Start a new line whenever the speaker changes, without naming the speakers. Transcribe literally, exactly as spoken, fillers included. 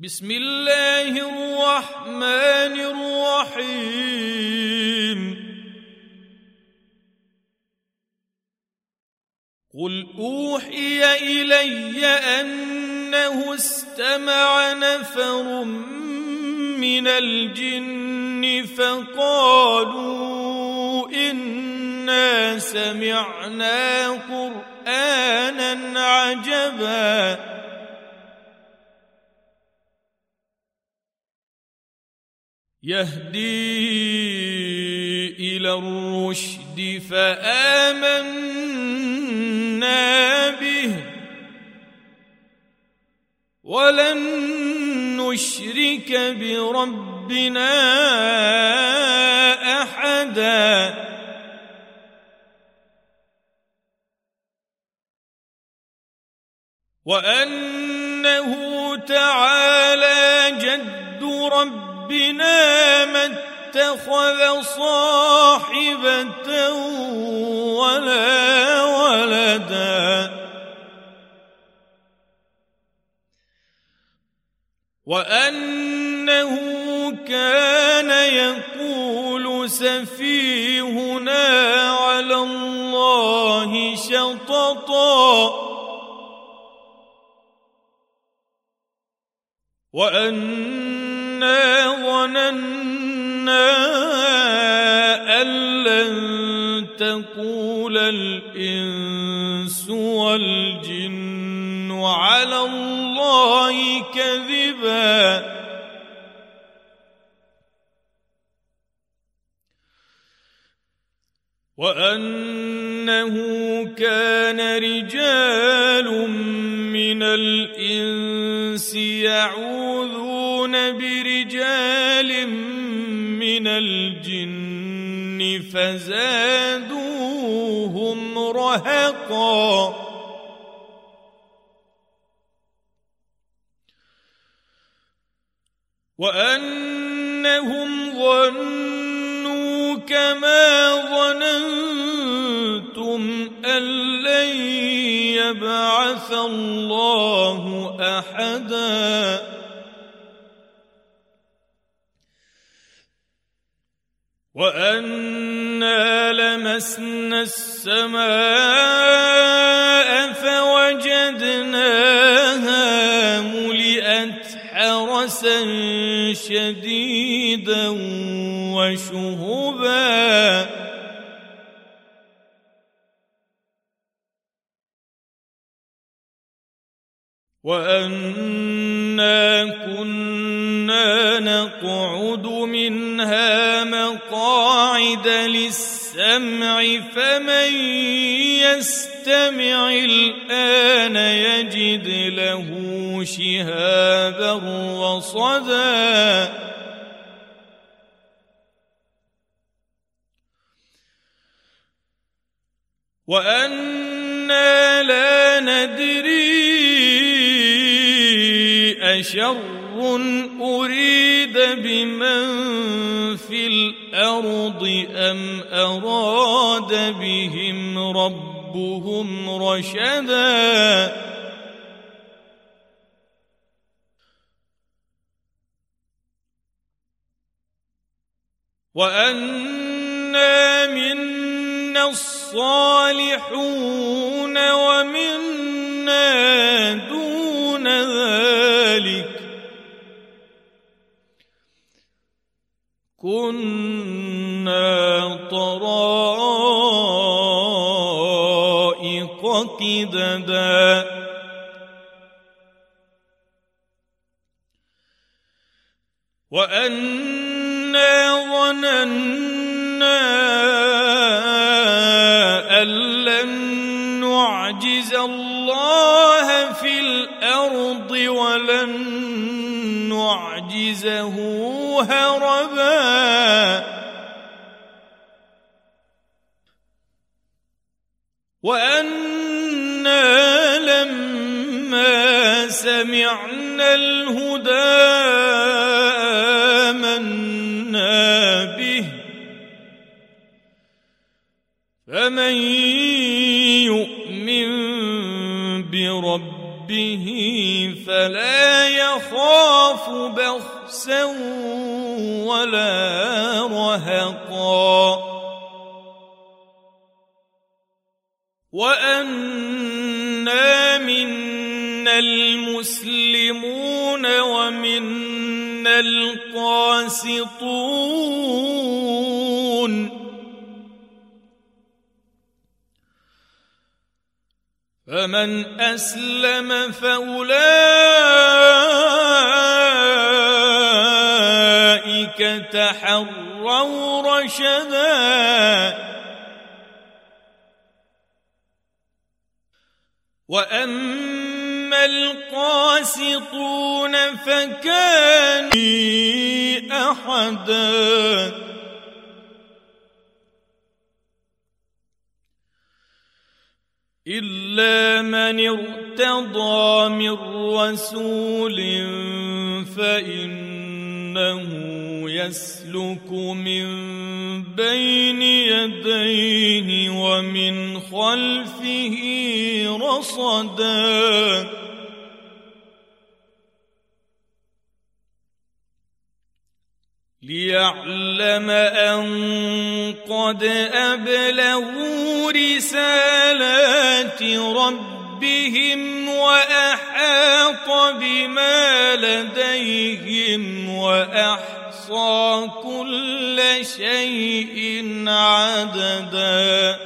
بسم الله الرحمن الرحيم قل أوحي إلي أنه استمع نفر من الجن فقالوا إنا سمعنا قرآنا عجبا يهدي إلى الرشد فآمنا به ولن نشرك بربنا أحدا وأنه تعالى جد ربنا ربنا ما اتخذ صاحبة ولا ولدا وأنه كان يقول سفيهنا على الله شططا وأنا ظننا أن لن تقول الإنس والجن على الله كذبا وأنه كان رجال من الإنس يعوذون برجال من الجن فزادوهم رهقا وأنهم ظنوا كما ظننتم أن لن يبعث الله أحدا وأنا لمسنا السماء فوجدناها ملئت حرسا شديدا وشهبا وأنا كنا نقعد منها مقاعد للسمع فمن يستمع الآن يجد له شهابا رصدا وأنا لا ندري أشر أريد بمن في الأرض أم أراد بهم ربهم رشدا وأنا منا الصالحون ومنا دون ذلك كنا طرائق قددا وأنا ظننا أن لن نعجز الله في الأرض ولن نعجزه هربا وأنا لما سمعنا الهدى آمنا به فمن يؤمن بربه فلا يخاف يخاف بخسا ولا رهقا وأنا منا المسلمون ومنا القاسطون فمن أسلم فأولئك تحروا رشدا وأما القاسطون فكانوا أحدا إلا من ارتضى من رسول فإنه يسلك من بين يديه ومن خلفه رصدا ليعلم أن قد أبلغوا رسالات ربهم وأحاط بما لديهم وأحصى كل شيء عددا